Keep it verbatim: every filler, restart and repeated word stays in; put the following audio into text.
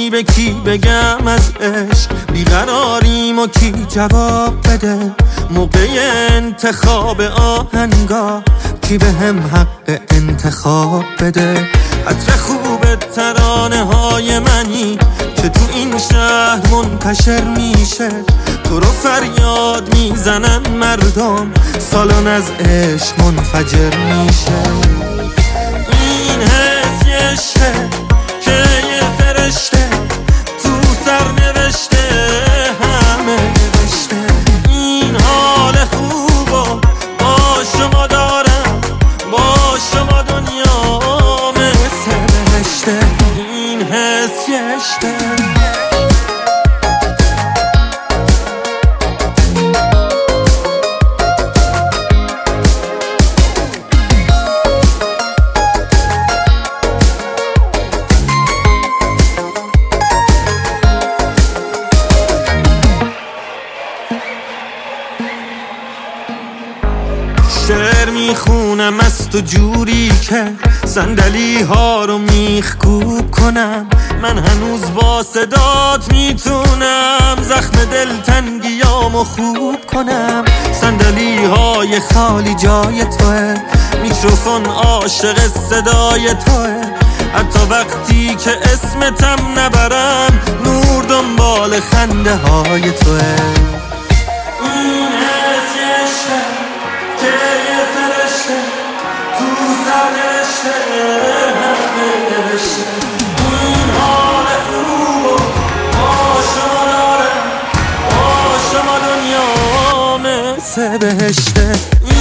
نمیدونی به کی بگم از عشق بیقراریم و کی جواب بده موقع انتخاب آهنگا کی به هم حق انتخاب بده عطر خوب ترانه های منی که تو این شهر منتشر میشه تو رو فریاد میزنن مردم سالن از عشق منفجر میشه این حس یه عشقه که یه فرشته تو سر نوشته همه نوشته این حال خوبو با شما دارم با شما دنیا مثل بهشته این حس یه عشقه شعر میخونم از تو جوری که صندلی ها رو میخکوب کنم من هنوز با صدات میتونم زخم دلتنگیامو خوب کنم صندلی های خالی جای توه میکروفون عاشق صدای توه حتی وقتی که اسمتم نبرم نور دنبال خنده های توه که یه فرشته تو سر نوشته همه نوشته این حال خوبو با شما دارم با شما دنیا مثل بهشته